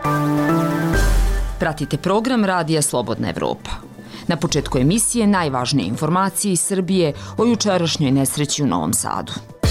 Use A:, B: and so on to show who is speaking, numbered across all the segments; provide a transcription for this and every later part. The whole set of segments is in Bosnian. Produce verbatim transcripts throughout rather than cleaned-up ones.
A: Pratite program Radija Slobodna Evropa. Na početku emisije najvažnije informacije iz Srbije o jučerašnjoj nesreći u Novom Sadu.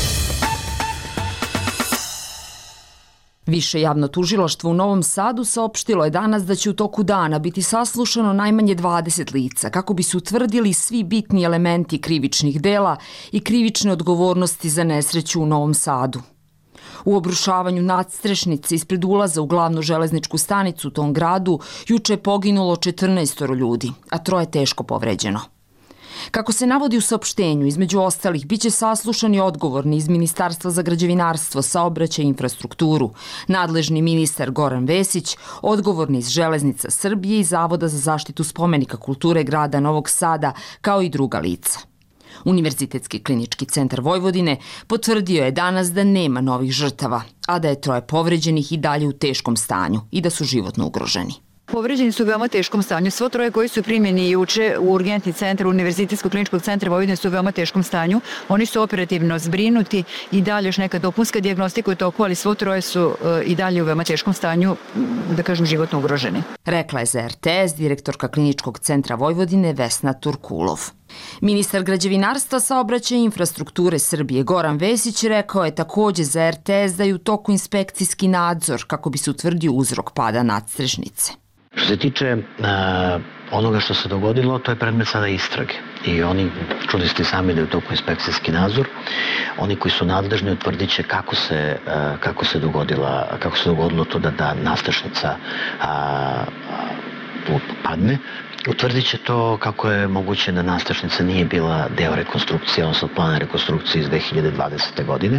A: Više javno tužilaštvo u Novom Sadu saopštilo je danas da će u toku dana biti saslušano najmanje dvadeset lica kako bi se utvrdili svi bitni elementi krivičnih dela i krivične odgovornosti za nesreću u Novom Sadu. U obrušavanju nadstrešnice ispred ulaza u glavnu železničku stanicu u tom gradu juče je poginulo četrnaest ljudi, a troje teško povređeno. Kako se navodi u saopštenju, između ostalih, biće saslušani odgovorni iz Ministarstva za građevinarstvo, saobraćaj i infrastrukturu, nadležni ministar Goran Vesić, odgovorni iz Železnica Srbije i Zavoda za zaštitu spomenika kulture grada Novog Sada, kao i druga lica. Univerzitetski klinički centar Vojvodine potvrdio je danas da nema novih žrtava, a da je troje povređenih i dalje u teškom stanju i da su životno ugroženi.
B: Povređeni su u veoma teškom stanju. Svo troje koji su primljeni juče u urgentni centar Univerzitetskog kliničkog centra Vojvodine su u veoma teškom stanju. Oni su operativno zbrinuti i dalje još neka dopunska dijagnostika u toku, ali svo troje su i dalje u veoma teškom stanju, da kažem, životno ugroženi.
A: Rekla je za er te es direktorka kliničkog centra Vojvodine Vesna Turkulov. Ministar građevinarstva, saobraćaja i infrastrukture Srbije Goran Vesić rekao je takođe za er te es da je u toku inspekcijski nadzor kako bi se utvrdio uzrok pada nadstrešnice.
C: Što se tiče uh, onoga što se dogodilo, to je predmet sada istrage. I oni, čuli ste sami da je u toku inspekcijski nadzor, oni koji su nadležni utvrdit će kako se, uh, kako se dogodila, kako se dogodilo to da, da nadstrešnica uh, padne. Utvrdit će to kako je moguće da nadstrešnica nije bila deo rekonstrukcije, odnosno plana rekonstrukcije iz dve hiljade dvadesete. godine.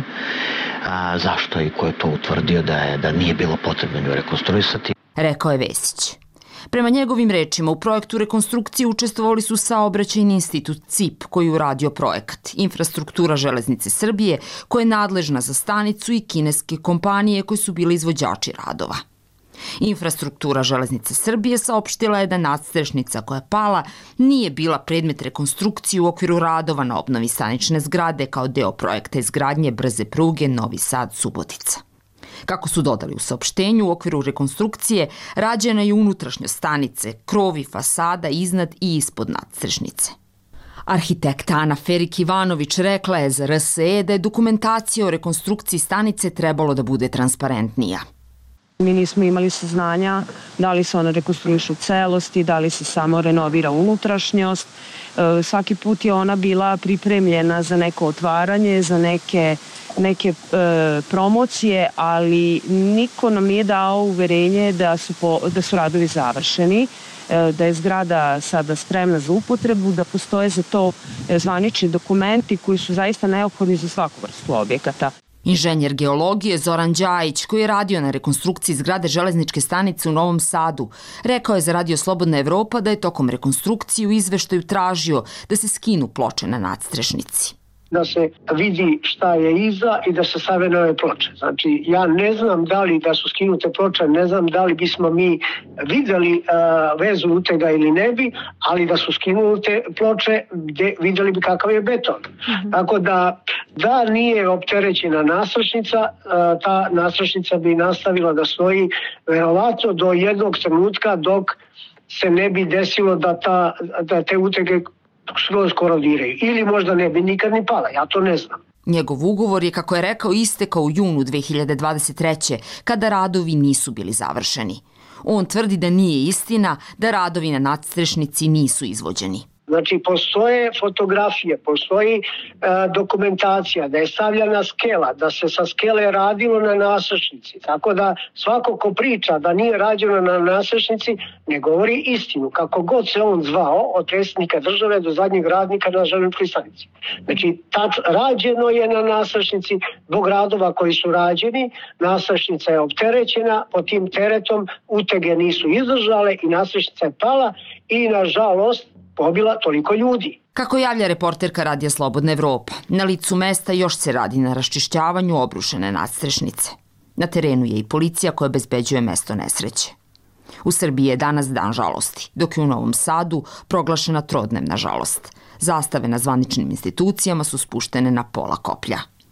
C: A, zašto i ko je to utvrdio da, je, da nije bilo potrebno nju rekonstruisati?
A: Rekao je Vesić. Prema njegovim rečima, u projektu rekonstrukcije učestvovali su Saobraćajni institut C I P koji je uradio projekat, infrastruktura Železnice Srbije koja je nadležna za stanicu i kineske kompanije koje su bile izvođači radova. Infrastruktura Železnice Srbije saopštila je da nadstrešnica koja je pala nije bila predmet rekonstrukcije u okviru radova na obnovi stanične zgrade kao deo projekta izgradnje brze pruge Novi Sad-Subotica. Kako su dodali u saopštenju, u okviru rekonstrukcije rađena je unutrašnjost stanice, krovi, fasada iznad i ispod nadstrešnice. Arhitekta Ana Ferik-Ivanović rekla je za er es e da je dokumentacija o rekonstrukciji stanice trebalo da bude transparentnija.
D: Mi nismo imali saznanja da li se ona rekonstruiše u celosti, da li se samo renovira unutrašnjost. E, svaki put je ona bila pripremljena za neko otvaranje, za neke, neke e, promocije, ali niko nam nije dao uverenje da su, po, da su radovi završeni, e, da je zgrada sada spremna za upotrebu, da postoje za to zvanični dokumenti koji su zaista neophodni za svaku vrstu objekata.
A: Inženjer geologije Zoran Đajić, koji je radio na rekonstrukciji zgrade železničke stanice u Novom Sadu, rekao je za Radio Slobodna Evropa da je tokom rekonstrukcije u izveštaju tražio da se skinu ploče na nadstrešnici.
E: Da se vidi šta je iza i da se stave nove ploče. Znači, ja ne znam da li da su skinute ploče, ne znam da li bismo mi videli uh, vezu utega ili ne bi, ali da su skinute ploče, gde videli bi kakav je beton. Mm-hmm. Tako da, da nije opterećena nadstrešnica, uh, ta nadstrešnica bi nastavila da stoji verovatno do jednog trenutka dok se ne bi desilo da, ta, da te utege skroz korodiraju. Ili možda ne bi nikad ni pala, ja to ne znam.
A: Njegov ugovor je, kako je rekao, istekao u junu dve hiljade dvadeset treće. kada radovi nisu bili završeni. On tvrdi da nije istina da radovi na nadstrešnici nisu izvođeni.
E: Znači, postoje fotografije, postoji e, dokumentacija da je stavljena skela, da se sa skele radilo na nadstrešnici. Tako da svako ko priča da nije rađeno na nadstrešnici ne govori istinu. Kako god se on zvao, od predsjednika države do zadnjeg radnika na železničkoj stanici. Znači, tač, rađeno je na nadstrešnici zbog radova koji su rađeni, nadstrešnica je opterećena, pod tim teretom utege nisu izdržale i nadstrešnica je pala i, nažalost, pobila toliko ljudi.
A: Kako javlja reporterka Radija Slobodna Evropa, na licu mesta još se radi na raščišćavanju obrušene nadstrešnice. Na terenu je i policija koja bezbeđuje mesto nesreće. U Srbiji je danas dan žalosti, dok je u Novom Sadu proglašena trodnevna žalost. Zastave na zvaničnim institucijama su spuštene na pola koplja.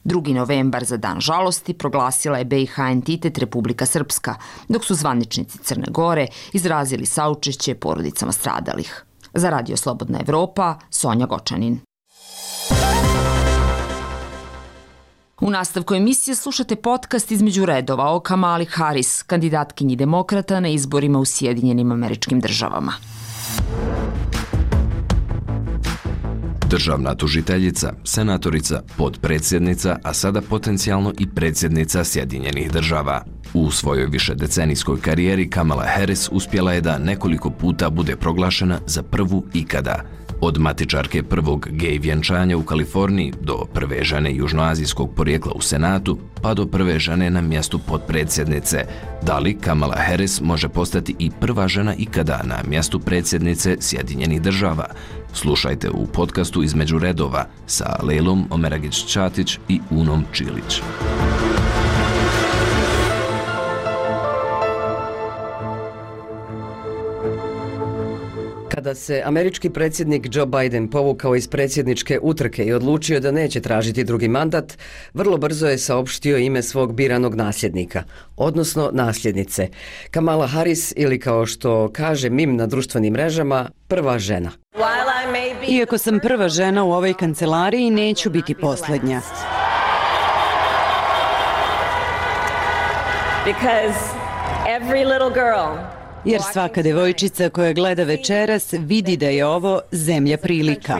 A: drugi novembar za dan žalosti proglasila je B i H entitet Republika Srpska, dok su zvaničnici Crne Gore izrazili saučešće porodicama stradalih. Za Radio Slobodna Evropa, Sonja Gočanin. U nastavku emisije slušate podcast Između redova o Kamali Harris, kandidatkinji demokrata na izborima u Sjedinjenim Američkim Državama.
F: Državna tužiteljica, senatorica, podpredsjednica, a sada potencijalno i predsjednica Sjedinjenih Država. U svojoj višedecenijskoj karijeri Kamala Harris uspjela je da nekoliko puta bude proglašena za prvu ikada. Od matičarke prvog gej vjenčanja u Kaliforniji do prve žene južnoazijskog porijekla u Senatu, pa do prve žene na mjestu potpredsjednice. Da li Kamala Harris može postati i prva žena ikada na mjestu predsjednice Sjedinjenih Država? Slušajte u podcastu Između redova sa Lejlom Omeragić-Ćatić i Unom Čilić.
G: Kada se američki predsjednik Joe Biden povukao iz predsjedničke utrke i odlučio da neće tražiti drugi mandat, vrlo brzo je saopštio ime svog biranog nasljednika, odnosno nasljednice. Kamala Harris, ili kao što kaže mim na društvenim mrežama, prva žena.
H: Iako sam prva žena u ovoj kancelariji, neću biti posljednja. Because every little girl Jer svaka devojčica koja gleda večeras vidi da je ovo zemlja prilika.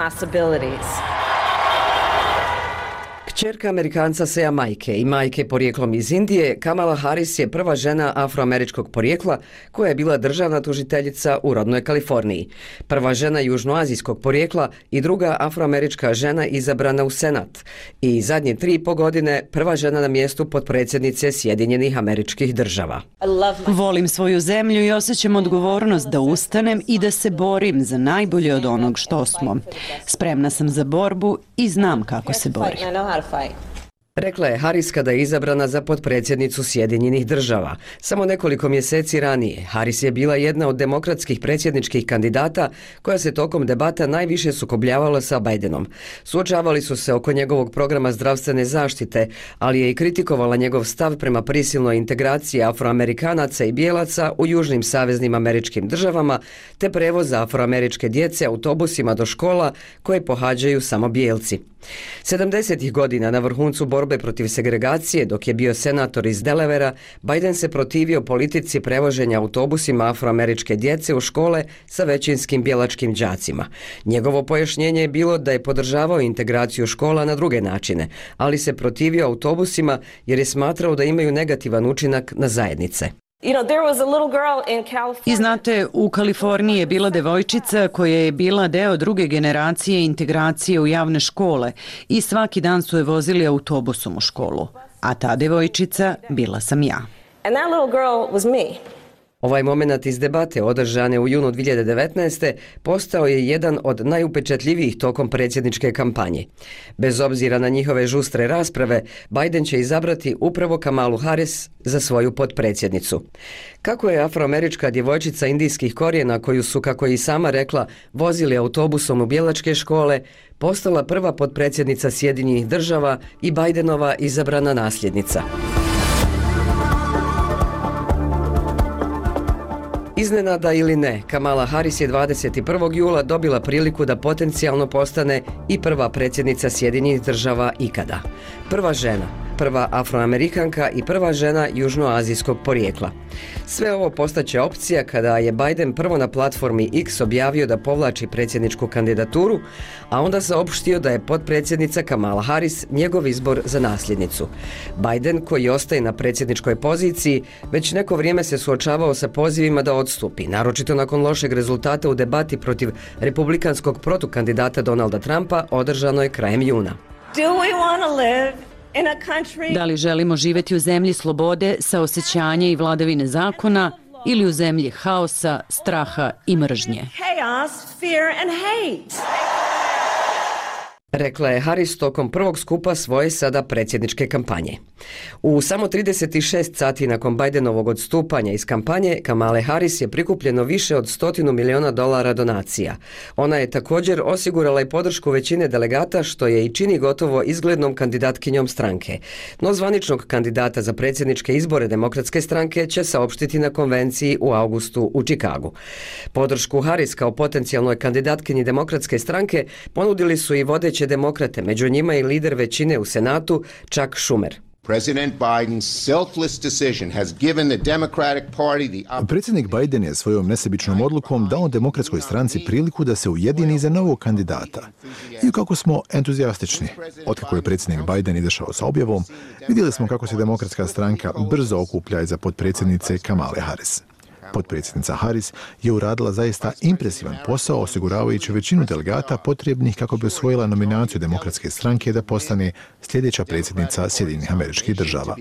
G: Kćerka Amerikanca sa Jamajke i majke porijeklom iz Indije, Kamala Harris je prva žena afroameričkog porijekla koja je bila državna tužiteljica u rodnoj Kaliforniji. Prva žena južnoazijskog porijekla i druga afroamerička žena izabrana u Senat. I zadnje tri i po godine prva žena na mjestu potpredsjednice Sjedinjenih Američkih Država.
H: Volim svoju zemlju i osjećam odgovornost da ustanem i da se borim za najbolje od onog što smo. Spremna sam za borbu i znam kako se bori.
G: Rekla je Harris kada je izabrana za potpredsjednicu Sjedinjenih Država. Samo nekoliko mjeseci ranije Harris je bila jedna od demokratskih predsjedničkih kandidata koja se tokom debata najviše sukobljavala sa Bidenom. Suočavali su se oko njegovog programa zdravstvene zaštite, ali je i kritikovala njegov stav prema prisilnoj integraciji afroamerikanaca i bijelaca u južnim saveznim američkim državama, te prevoza afroameričke djece autobusima do škola koje pohađaju samo bijelci. sedamdesetih godina na vrhuncu borbe protiv segregacije, dok je bio senator iz Delavera, Biden se protivio politici prevoženja autobusima afroameričke djece u škole sa većinskim bijelačkim đacima. Njegovo pojašnjenje je bilo da je podržavao integraciju škola na druge načine, ali se protivio autobusima jer je smatrao da imaju negativan učinak na zajednice.
H: I znate, u Kaliforniji je bila devojčica koja je bila deo druge generacije integracije u javne škole i svaki dan su je vozili autobusom u školu. A ta devojčica bila sam ja.
G: Ovaj moment iz debate održane u junu dvije hiljade devetnaeste. postao je jedan od najupečatljivijih tokom predsjedničke kampanje. Bez obzira na njihove žustre rasprave, Biden će izabrati upravo Kamalu Harris za svoju potpredsjednicu. Kako je afroamerička djevojčica indijskih korijena, koju su, kako je i sama rekla, vozili autobusom u bijelačke škole, postala prva potpredsjednica Sjedinjenih Država i Bidenova izabrana nasljednica. Iznenada ili ne, Kamala Harris je dvadeset prvog jula dobila priliku da potencijalno postane i prva predsjednica Sjedinjenih Država ikada. Prva žena, prva afroamerikanka i prva žena južnoazijskog porijekla. Sve ovo postaće opcija kada je Biden prvo na platformi X objavio da povlači predsjedničku kandidaturu, a onda saopštio da je potpredsjednica Kamala Harris njegov izbor za nasljednicu. Biden, koji ostaje na predsjedničkoj poziciji, već neko vrijeme se suočavao sa pozivima da odstupi, naročito nakon lošeg rezultata u debati protiv republikanskog protukandidata Donalda Trumpa održanoj krajem juna.
H: Da li želimo živjeti u zemlji slobode, saosećanja i vladavine zakona ili u zemlji haosa, straha i mržnje?
G: Rekla je Harris tokom prvog skupa svoje sada predsjedničke kampanje. U samo trideset šest sati nakon Bidenovog odstupanja iz kampanje, Kamale Harris je prikupljeno više od stotinu miliona dolara donacija. Ona je također osigurala i podršku većine delegata, što je i čini gotovo izglednom kandidatkinjom stranke. No zvaničnog kandidata za predsjedničke izbore Demokratske stranke će saopštiti na konvenciji u avgustu u Čikagu. Podršku Harris kao potencijalnoj kandidatkinji Demokratske stranke ponudili su i vodeći demokrate, među njima i lider većine u Senatu, Chuck Schumer.
I: Predsjednik Biden je svojom nesebičnom odlukom dao Demokratskoj stranci priliku da se ujedini za novog kandidata. I kako smo entuzijastični. Otkako je predsjednik Biden izašao sa objavom, vidjeli smo kako se Demokratska stranka brzo okuplja iza potpredsjednice Kamale Harris. Potpredsjednica Harris je uradila zaista impresivan posao osiguravajući većinu delegata potrebnih kako bi osvojila nominaciju Demokratske stranke da postane sljedeća predsjednica Sjedinjenih Američkih Država.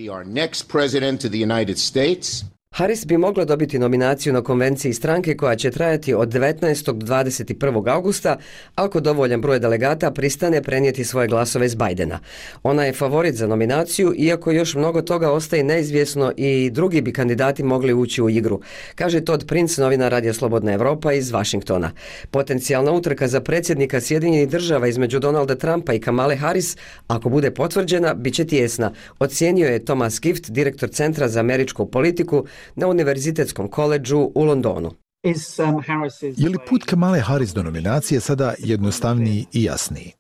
G: Harris bi mogla dobiti nominaciju na konvenciji stranke koja će trajati od devetnaestog do dvadeset prvog augusta ako dovoljan broj delegata pristane prenijeti svoje glasove s Bidena. Ona je favorit za nominaciju, iako još mnogo toga ostaje neizvjesno i drugi bi kandidati mogli ući u igru, kaže Todd Prince, novinar Radija Slobodna Evropa iz Vašingtona. Potencijalna utrka za predsjednika Sjedinjenih Država između Donalda Trumpa i Kamale Harris, ako bude potvrđena, bit će tijesna, ocijenio je Thomas Gift, direktor Centra za američku politiku na Univerzitetskom koledžu u Londonu.
I: Je li put Kamale Harris do nominacije sada jednostavniji i jasniji?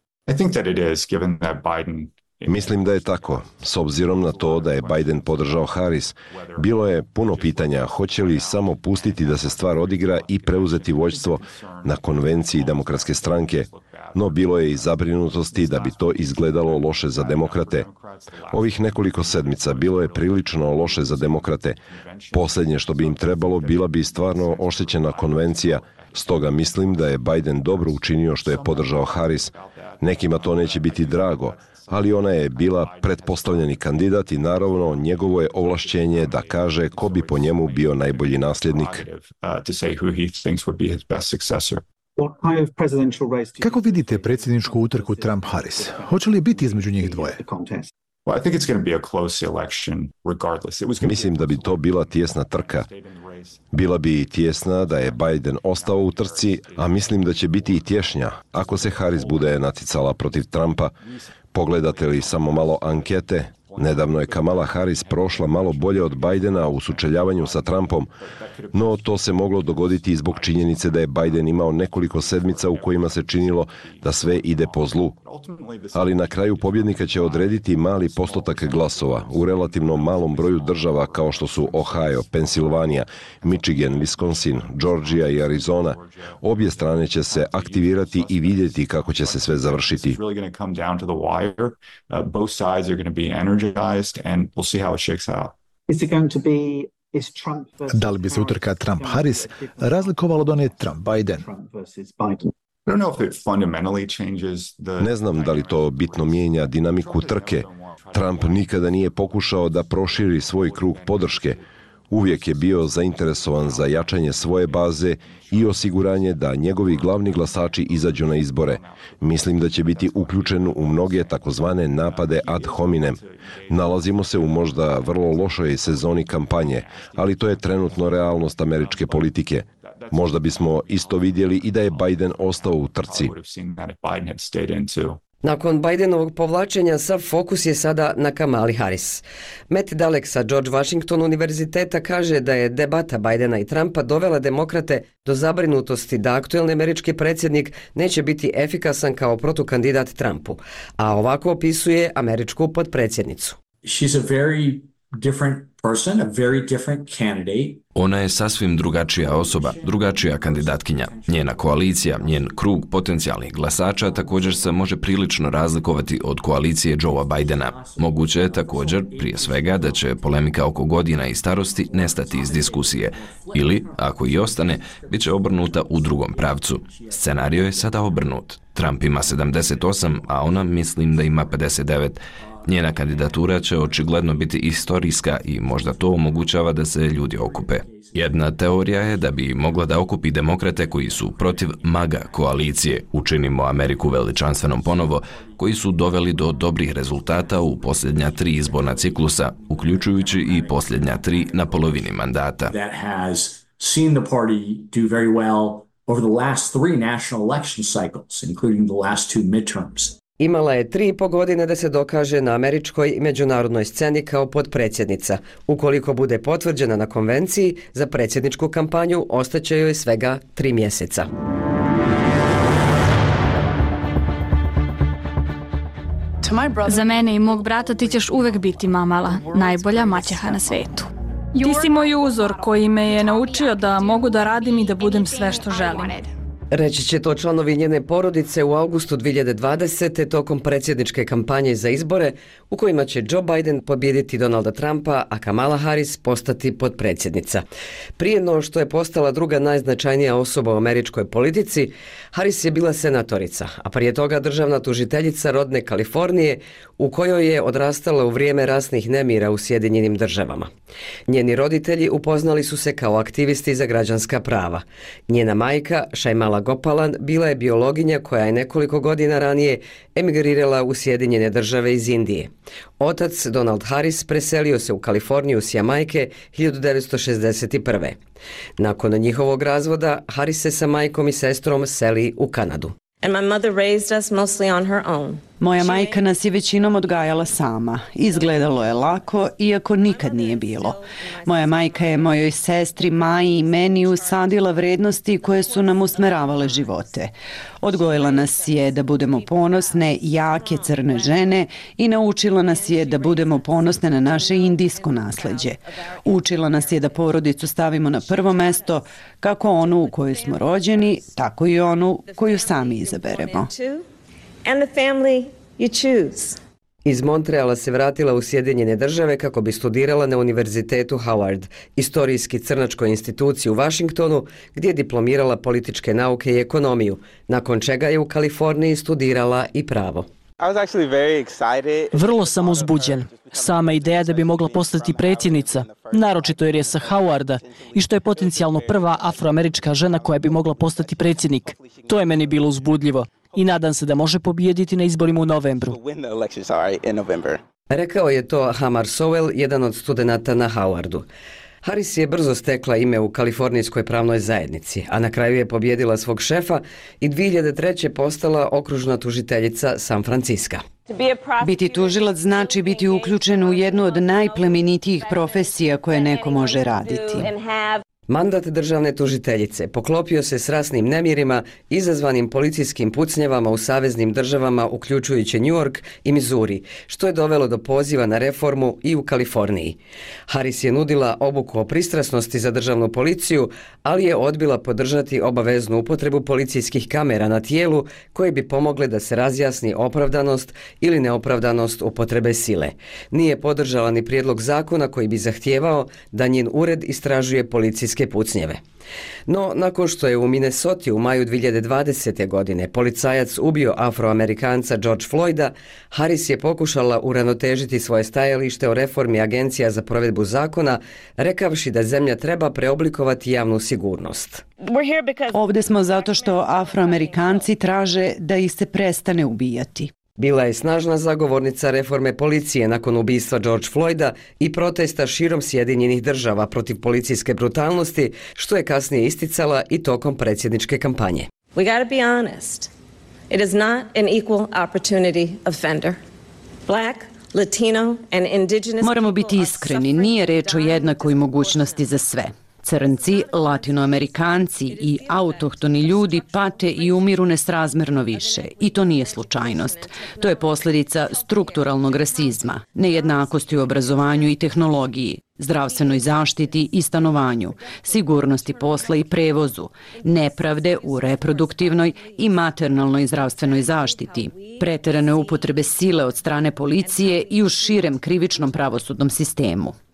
J: Mislim da je tako. S obzirom na to da je Biden podržao Harris, bilo je puno pitanja hoće li samo pustiti da se stvar odigra i preuzeti vođstvo na konvenciji Demokratske stranke, no bilo je i zabrinutosti da bi to izgledalo loše za demokrate. Ovih nekoliko sedmica bilo je prilično loše za demokrate. Posljednje što bi im trebalo bila bi stvarno oštećena konvencija, stoga mislim da je Biden dobro učinio što je podržao Harris. Nekima to neće biti drago, ali ona je bila pretpostavljeni kandidat i naravno njegovo je ovlašćenje da kaže ko bi po njemu bio najbolji nasljednik.
I: Kako vidite predsjedničku utrku Trump-Harris? Hoće li biti između njih dvoje?
J: Mislim da bi to bila tijesna trka. Bila bi tijesna da je Biden ostao u trci, a mislim da će biti i tješnja ako se Harris bude natjecala protiv Trumpa. Pogledate li samo malo ankete, nedavno je Kamala Harris prošla malo bolje od Bidena u sučeljavanju sa Trumpom, no to se moglo dogoditi i zbog činjenice da je Biden imao nekoliko sedmica u kojima se činilo da sve ide po zlu. Ali na kraju pobjednika će odrediti mali postotak glasova u relativno malom broju država kao što su Ohio, Pensilvanija, Michigan, Wisconsin, Georgia i Arizona. Obje strane će se aktivirati i vidjeti kako će se sve završiti.
I: Da li bi se utrka Trump-Harris razlikovala od one Trump-Biden?
J: Ne znam da li to bitno mijenja dinamiku trke. Trump nikada nije pokušao da proširi svoj krug podrške. Uvijek je bio zainteresovan za jačanje svoje baze i osiguranje da njegovi glavni glasači izađu na izbore. Mislim da će biti uključen u mnoge takozvane napade ad hominem. Nalazimo se u možda vrlo lošoj sezoni kampanje, ali to je trenutno realnost američke politike. Možda bismo isto vidjeli i da je Biden ostao u trci.
G: Nakon Bidenovog povlačenja, sav fokus je sada na Kamali Harris. Matt Dalek sa George Washington univerziteta kaže da je debata Bidena i Trumpa dovela demokrate do zabrinutosti da aktuelni američki predsjednik neće biti efikasan kao protukandidat Trumpu, a ovako opisuje američku potpredsjednicu.
K: She's a very different person, a very different candidate.
F: Ona je sasvim drugačija osoba, drugačija kandidatkinja. Njena koalicija, njen krug potencijalnih glasača također se može prilično razlikovati od koalicije Joea Bidena. Moguće je također, prije svega, da će polemika oko godina i starosti nestati iz diskusije. Ili, ako i ostane, bit će obrnuta u drugom pravcu. Scenario je sada obrnut. Trump ima sedamdeset osam, a ona mislim da ima pedeset devet. Njena kandidatura će očigledno biti istorijska i možda to omogućava da se ljudi okupe. Jedna teorija je da bi mogla da okupi demokrate koji su protiv MAGA koalicije, Učinimo Ameriku veličanstvenom ponovo, koji su doveli do dobrih rezultata u posljednja tri izborna ciklusa, uključujući i posljednja tri na polovini mandata.
K: Seen the party do very well over the last three national election cycles, including the last two midterms.
G: Imala je tri i po godine da se dokaže na američkoj i međunarodnoj sceni kao potpredsjednica. Ukoliko bude potvrđena na konvenciji, za predsjedničku kampanju ostaće joj svega tri mjeseca.
L: Za mene i mog brata ti ćeš uvek biti mamala, najbolja maćeha na svetu. Ti si moj uzor koji me je naučio da mogu da radim i da budem sve što želim.
G: Reći će to članovi njene porodice u avgustu dvije hiljade dvadesete tokom predsjedničke kampanje za izbore u kojima će Joe Biden pobijediti Donalda Trumpa, a Kamala Harris postati potpredsjednica. Prije no što je postala druga najznačajnija osoba u američkoj politici, Harris je bila senatorica, a prije toga državna tužiteljica rodne Kalifornije u kojoj je odrastala u vrijeme rasnih nemira u Sjedinjenim državama. Njeni roditelji upoznali su se kao aktivisti za građanska prava. Njena majka, Shaimala Gopalan, bila je biologinja koja je nekoliko godina ranije emigrirala u Sjedinjene države iz Indije. Otac, Donald Harris, preselio se u Kaliforniju s Jamajke hiljadu devetsto šezdeset prve. Nakon njihovog razvoda, Harris se sa majkom i sestrom seli u Kanadu.
M: And my mother raised us mostly on her own.
H: Moja majka nas je većinom odgajala sama. Izgledalo je lako, iako nikad nije bilo. Moja majka je mojoj sestri Maji i meni usadila vrednosti koje su nam usmeravale živote. Odgojila nas je da budemo ponosne, jake crne žene i naučila nas je da budemo ponosne na naše indijsko nasleđe. Učila nas je da porodicu stavimo na prvo mesto, kako onu u kojoj smo rođeni, tako i onu koju sami izaberemo.
M: And the family you choose.
G: Iz Montreala se vratila u Sjedinjene države kako bi studirala na Univerzitetu Howard, istorijski crnačkoj instituciji u Washingtonu, gdje je diplomirala političke nauke i ekonomiju, nakon čega je u Kaliforniji studirala i pravo.
N: Vrlo sam uzbuđen. Sama ideja da bi mogla postati predsjednica, naročito jer je sa Howarda i što je potencijalno prva afroamerička žena koja bi mogla postati predsjednik. To je meni bilo uzbudljivo i nadam se da može pobijediti na izborima u novembru.
G: Rekao je to Hamar Sowell, jedan od studenata na Howardu. Harris je brzo stekla ime u kalifornijskoj pravnoj zajednici, a na kraju je pobjedila svog šefa i dvije hiljade treće postala okružna tužiteljica San Franciska.
H: Biti tužilac znači biti uključen u jednu od najplemenitijih profesija koje neko može raditi.
G: Mandat državne tužiteljice poklopio se s rasnim nemirima izazvanim policijskim pucnjavama u saveznim državama uključujući New York i Missouri, što je dovelo do poziva na reformu i u Kaliforniji. Harris je nudila obuku o pristrasnosti za državnu policiju, ali je odbila podržati obaveznu upotrebu policijskih kamera na tijelu koje bi pomogle da se razjasni opravdanost ili neopravdanost upotrebe sile. Nije podržala ni prijedlog zakona koji bi zahtijevao da njen ured istražuje policijske pucnjeve. No, nakon što je u Minnesoti u maju dvije hiljade dvadesete. godine policajac ubio Afroamerikanca George Floyda, Harris je pokušala uravnotežiti svoje stajalište o reformi agencija za provedbu zakona, rekavši da zemlja treba preoblikovati javnu sigurnost.
H: Ovdje smo zato što Afroamerikanci traže da ih se prestane ubijati.
G: Bila je snažna zagovornica reforme policije nakon ubistva George Floyda i protesta širom Sjedinjenih država protiv policijske brutalnosti, što je kasnije isticala i tokom predsjedničke kampanje.
M: We gotta be honest. It is not an equal opportunity offender. Black, Latino and indigenous.
H: Moramo biti iskreni, nije reč o jednakoj mogućnosti za sve. Crnci, latinoamerikanci i autohtoni ljudi pate i umiru nesrazmjerno više. I to nije slučajnost. To je posljedica strukturalnog rasizma, nejednakosti u obrazovanju i tehnologiji, zdravstvenoj zaštiti i stanovanju, sigurnosti posla i prevozu, nepravde u reproduktivnoj i maternalnoj zdravstvenoj zaštiti, preterane upotrebe sile od strane policije i u širem krivičnom pravosudnom sistemu.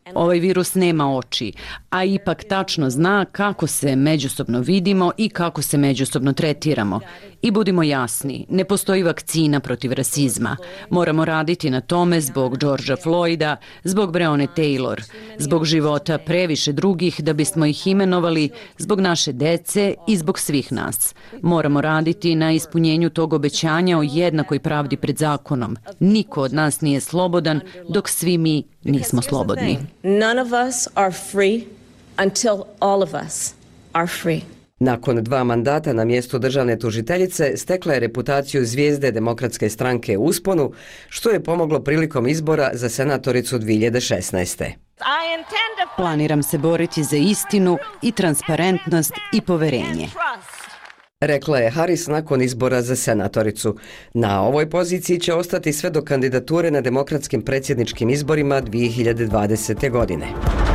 H: Ovaj virus nema oči, a ipak tačno zna kako se međusobno vidimo i kako se međusobno tretiramo. I budimo jasni, ne postoji vakcina protiv rasizma. Moramo raditi na tome zbog Georgea Floyda, zbog Breonna Taylor, zbog života previše drugih da bismo ih imenovali, zbog naše dece i zbog svih nas. Moramo raditi na ispunjenju tog obećanja o jednakoj pravdi pred zakonom. Niko od nas nije slobodan dok svi mi nismo slobodni.
M: None of us are free until all of us are free.
G: Nakon dva mandata na mjestu državne tužiteljice stekla je reputaciju zvijezde Demokratske stranke u usponu, što je pomoglo prilikom izbora za senatoricu dvije hiljade šesnaeste.
H: Planiram se boriti za istinu i transparentnost i poverenje.
G: Rekla je Harris nakon izbora za senatoricu. Na ovoj poziciji će ostati sve do kandidature na demokratskim predsjedničkim izborima dvije hiljade dvadesete. godine.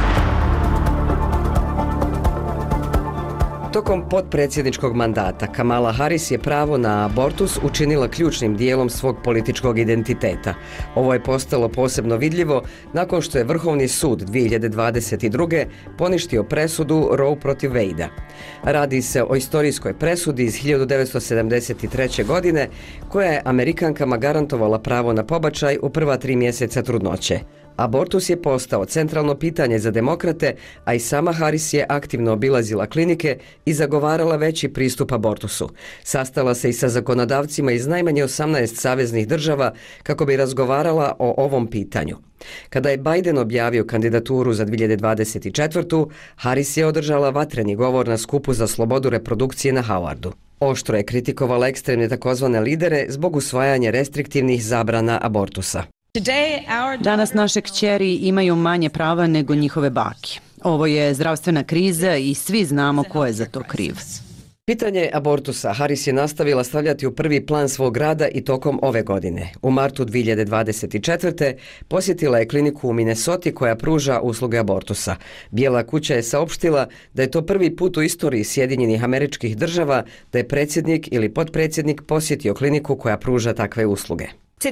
G: Tokom potpredsjedničkog mandata Kamala Harris je pravo na abortus učinila ključnim dijelom svog političkog identiteta. Ovo je postalo posebno vidljivo nakon što je Vrhovni sud dvije hiljade dvadeset druge. poništio presudu Roe protiv Wadea. Radi se o istorijskoj presudi iz hiljadu devetsto sedamdeset treće. godine koja je Amerikankama garantovala pravo na pobačaj u prva tri mjeseca trudnoće. Abortus je postao centralno pitanje za demokrate, a i sama Harris je aktivno obilazila klinike i zagovarala veći pristup abortusu. Sastala se i sa zakonodavcima iz najmanje osamnaest saveznih država kako bi razgovarala o ovom pitanju. Kada je Biden objavio kandidaturu za dvije hiljade dvadeset četvrtu. Harris je održala vatreni govor na skupu za slobodu reprodukcije na Howardu. Oštro je kritikovala ekstremne takozvane lidere zbog usvajanja restriktivnih zabrana abortusa.
H: Danas naše kćeri imaju manje prava nego njihove bake. Ovo je zdravstvena kriza i svi znamo ko je za to kriv.
G: Pitanje abortusa Harris je nastavila stavljati u prvi plan svog rada i tokom ove godine. U martu dvije hiljade dvadeset četvrte. posjetila je kliniku u Minnesoti koja pruža usluge abortusa. Bijela kuća je saopštila da je to prvi put u istoriji Sjedinjenih Američkih Država da je predsjednik ili potpredsjednik posjetio kliniku koja pruža takve usluge.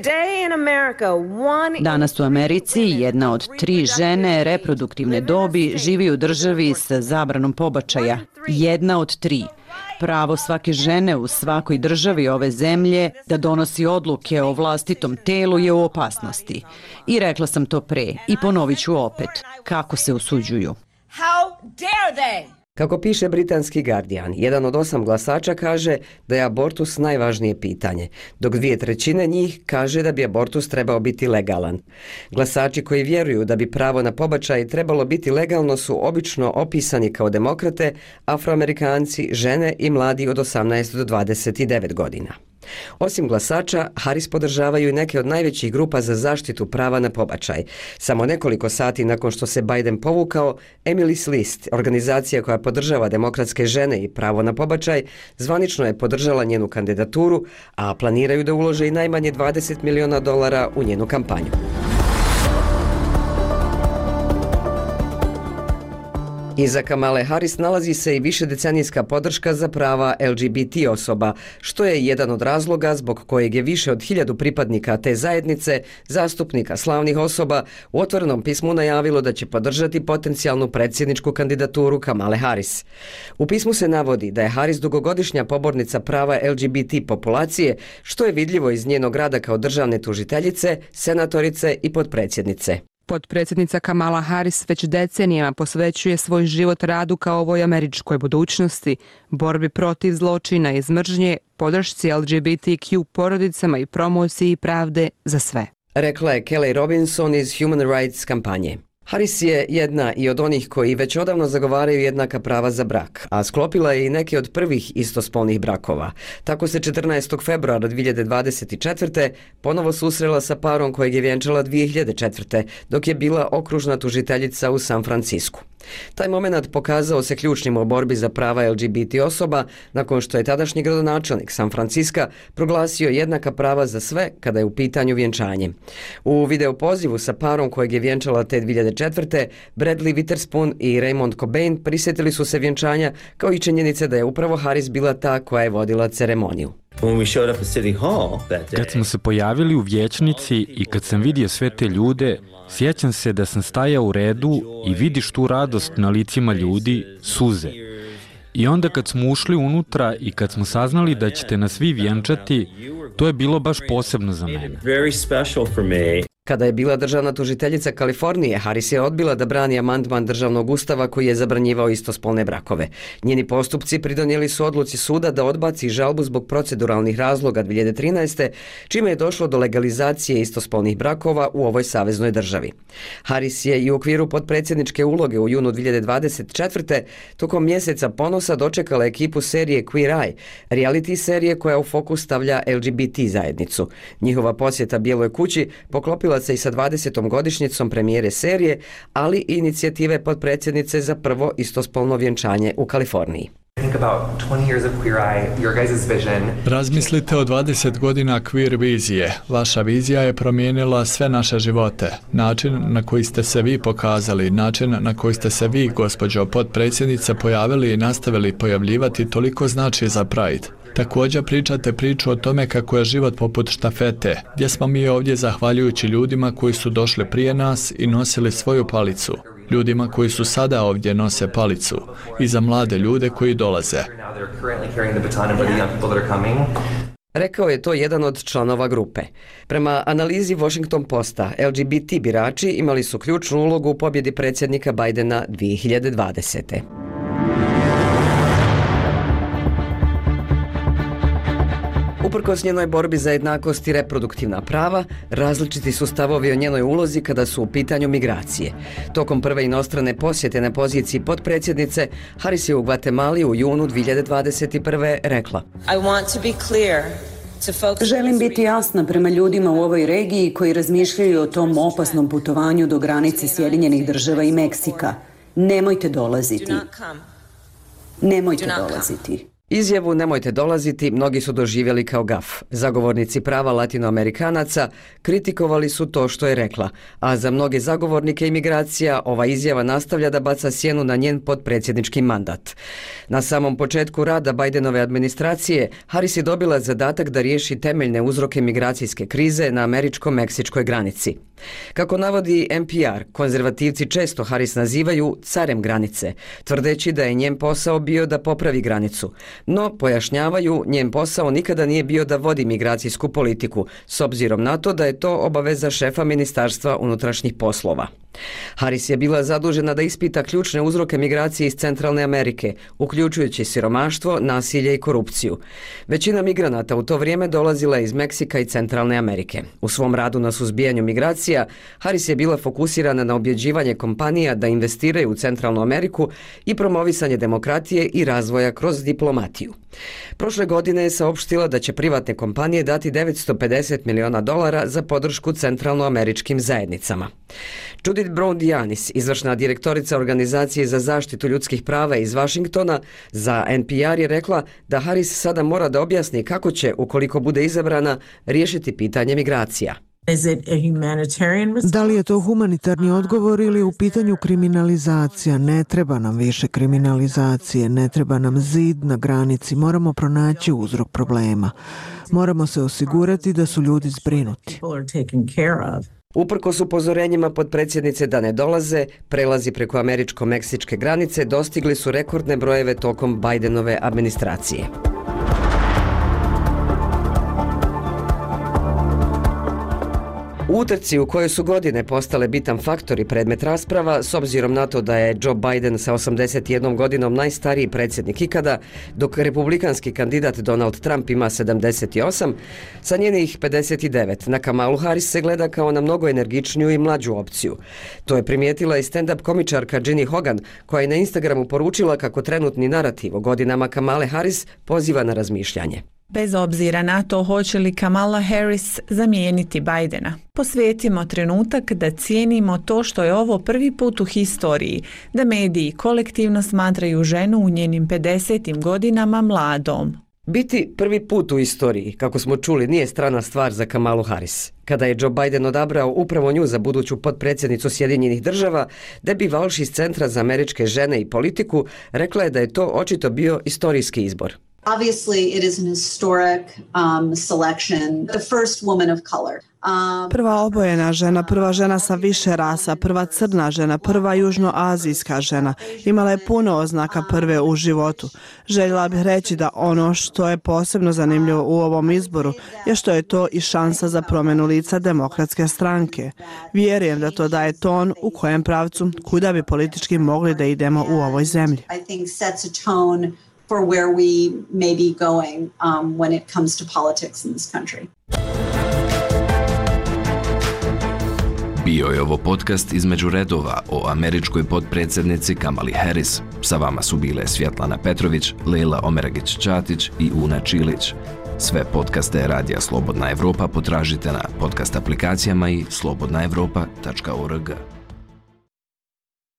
H: Danas u Americi jedna od tri žene reproduktivne dobi živi u državi sa zabranom pobačaja. Jedna od tri. Pravo svake žene u svakoj državi ove zemlje da donosi odluke o vlastitom telu je u opasnosti. I rekla sam to pre i ponovit ću opet. Kako se usuđuju?
G: Kako piše britanski Guardian, jedan od osam glasača kaže da je abortus najvažnije pitanje, dok dvije trećine njih kaže da bi abortus trebao biti legalan. Glasači koji vjeruju da bi pravo na pobačaj trebalo biti legalno su obično opisani kao demokrate, Afroamerikanci, žene i mladi od osamnaest do dvadeset devet godina. Osim glasača, Harris podržavaju i neke od najvećih grupa za zaštitu prava na pobačaj. Samo nekoliko sati nakon što se Biden povukao, Emily's List, organizacija koja podržava demokratske žene i pravo na pobačaj, zvanično je podržala njenu kandidaturu, a planiraju da ulože i najmanje dvadeset miliona dolara u njenu kampanju. Iza Kamale Harris nalazi se i višedecenijska podrška za prava L G B T osoba, što je jedan od razloga zbog kojeg je više od hiljadu pripadnika te zajednice, zastupnika slavnih osoba, u otvorenom pismu najavilo da će podržati potencijalnu predsjedničku kandidaturu Kamale Harris. U pismu se navodi da je Harris dugogodišnja pobornica prava L G B T populacije, što je vidljivo iz njenog rada kao državne tužiteljice, senatorice i potpredsjednice.
O: Potpredsjednica Kamala Harris već decenijama posvećuje svoj život radu kao ovoj američkoj budućnosti, borbi protiv zločina i mržnje, podršci L G B T Q porodicama i promociji pravde za sve.
G: Rekla je Kelly Robinson iz Human Rights kampanje. Harris je jedna i od onih koji već odavno zagovaraju jednaka prava za brak, a sklopila je i neke od prvih istospolnih brakova. Tako se četrnaestog februara dvije hiljade dvadeset četvrte. ponovo susrela sa parom kojeg je vjenčala dvije hiljade četvrte. dok je bila okružna tužiteljica u San Francisku. Taj moment pokazao se ključnim u borbi za prava L G B T osoba nakon što je tadašnji gradonačelnik San Franciska proglasio jednaka prava za sve kada je u pitanju vjenčanje. U video pozivu sa parom kojeg je vjenčala te dvije hiljade četvrte. Bradley Witherspoon i Raymond Cobain prisjetili su se vjenčanja kao i činjenice da je upravo Harris bila ta koja je vodila ceremoniju.
P: Kad smo se pojavili u vijećnici i kad sam vidio sve te ljude, Sjećam se da sam stajao u redu i vidiš tu radost na licima ljudi, suze. I onda kad smo ušli unutra i kad smo saznali da ćete nas vi vjenčati, to je bilo baš posebno za mene.
G: Kada je bila državna tužiteljica Kalifornije, Harris je odbila da brani amandman državnog ustava koji je zabranjivao istospolne brakove. Njeni postupci pridonijeli su odluci suda da odbaci žalbu zbog proceduralnih razloga dvije hiljade trinaeste, čime je došlo do legalizacije istospolnih brakova u ovoj saveznoj državi. Harris je i u okviru potpredsjedničke uloge u junu dvije hiljade dvadeset četvrte tokom mjeseca ponosa dočekala ekipu serije Queer Eye, reality serije koja u fokus stavlja L G B T zajednicu. Njihova posjeta Bijeloj kući poklopila se i sa dvadesetom godišnjicom premijere serije, ali i inicijative potpredsjednice za prvo istospolno vjenčanje u Kaliforniji.
Q: Razmislite o dvadeset godina queer vizije. Vaša vizija je promijenila sve naše živote. Način na koji ste se vi pokazali, način na koji ste se vi, gospođo potpredsjednice, pojavili i nastavili pojavljivati toliko znači za Pride. Također pričate priču o tome kako je život poput štafete, gdje smo mi ovdje zahvaljujući ljudima koji su došli prije nas i nosili svoju palicu. Ljudima koji su sada ovdje nose palicu i za mlade ljude koji dolaze.
G: Rekao je to jedan od članova grupe. Prema analizi Washington Posta, L G B T birači imali su ključnu ulogu u pobjedi predsjednika Bidena dvije hiljade dvadesete. Uprkos njenoj borbi za jednakost i reproduktivna prava, različiti su stavovi o njenoj ulozi kada su u pitanju migracije. Tokom prve inostrane posjete na poziciji potpredsjednice, Harris je u Gvatemali u junu dvije hiljade dvadeset prve rekla:
R: Želim biti jasna prema ljudima u ovoj regiji koji razmišljaju o tom opasnom putovanju do granice Sjedinjenih država i Meksika. Nemojte dolaziti. Nemojte dolaziti.
G: Izjavu "nemojte dolaziti" mnogi su doživjeli kao gaf. Zagovornici prava latinoamerikanaca kritikovali su to što je rekla, a za mnoge zagovornike imigracija ova izjava nastavlja da baca sjenu na njen potpredsjednički mandat. Na samom početku rada Bidenove administracije, Harris je dobila zadatak da riješi temeljne uzroke migracijske krize na američko-meksičkoj granici. Kako navodi N P R, konzervativci često Harris nazivaju carem granice, tvrdeći da je njen posao bio da popravi granicu. No, pojašnjavaju, njen posao nikada nije bio da vodi migracijsku politiku, s obzirom na to da je to obaveza šefa Ministarstva unutrašnjih poslova. Harris je bila zadužena da ispita ključne uzroke migracije iz Centralne Amerike, uključujući siromaštvo, nasilje i korupciju. Većina migranata u to vrijeme dolazila iz Meksika i Centralne Amerike. U svom radu na suzbijanju migracija, Harris je bila fokusirana na objeđivanje kompanija da investiraju u Centralnu Ameriku i promovisanje demokratije i razvoja kroz diplomatiju. Prošle godine je saopštila da će privatne kompanije dati devetsto pedeset miliona dolara za podršku centralnoameričkim zajednicama. Judith Brown-Dianis, izvršna direktorica Organizacije za zaštitu ljudskih prava iz Washingtona, za N P R je rekla da Harris sada mora da objasni kako će, ukoliko bude izabrana, riješiti pitanje migracija.
S: Da li je to humanitarni odgovor ili je u pitanju kriminalizacija? Ne treba nam više kriminalizacije, ne treba nam zid na granici, moramo pronaći uzrok problema. Moramo se osigurati da su ljudi zbrinuti.
G: Uprkos upozorenjima potpredsjednice da ne dolaze, prelazi preko američko-meksičke granice dostigli su rekordne brojeve tokom Bidenove administracije. U utrci u kojoj su godine postale bitan faktor i predmet rasprava, s obzirom na to da je Joe Biden sa osamdeset jednom godinom najstariji predsjednik ikada, dok republikanski kandidat Donald Trump ima sedamdeset osam, sa njenih pedeset devet na Kamalu Harris se gleda kao na mnogo energičniju i mlađu opciju. To je primijetila i stand-up komičarka Ginny Hogan, koja je na Instagramu poručila kako trenutni narativ o godinama Kamale Harris poziva na razmišljanje.
T: Bez obzira na to hoće li Kamala Harris zamijeniti Bidena, posvetimo trenutak da cijenimo to što je ovo prvi put u historiji, da mediji kolektivno smatraju ženu u njenim pedesetim godinama mladom.
G: Biti prvi put u istoriji, kako smo čuli, nije strana stvar za Kamalu Harris. Kada je Joe Biden odabrao upravo nju za buduću potpredsjednicu Sjedinjenih država, Debbie Walsh iz Centra za američke žene i politiku rekla je da je to očito bio istorijski izbor.
U: Obviously, it is an historic um, selection, the first woman of color.
V: Prva obojena žena, prva žena sa više rasa, prva crna žena, prva južnoazijska žena. Imala je puno oznaka prve u životu. Željela bih reći da ono što je posebno zanimljivo u ovom izboru je što je to i šansa za promjenu lica demokratske stranke. Vjerujem da to daje ton u kojem pravcu kuda bi politički mogli da idemo u ovoj zemlji.
U: I think sets a tone for where we may be going um, when it comes to politics in this country.
F: Bio je ovo podcast Između redova o američkoj potpredsjednici Kamali Harris. Sa vama su bile Svjetlana Petrović, Lejla Omeragić-Ćatić i Una Čilić. Sve podcaste Radija Slobodna Evropa potražite na podcast aplikacijama i slobodna evropa tačka org.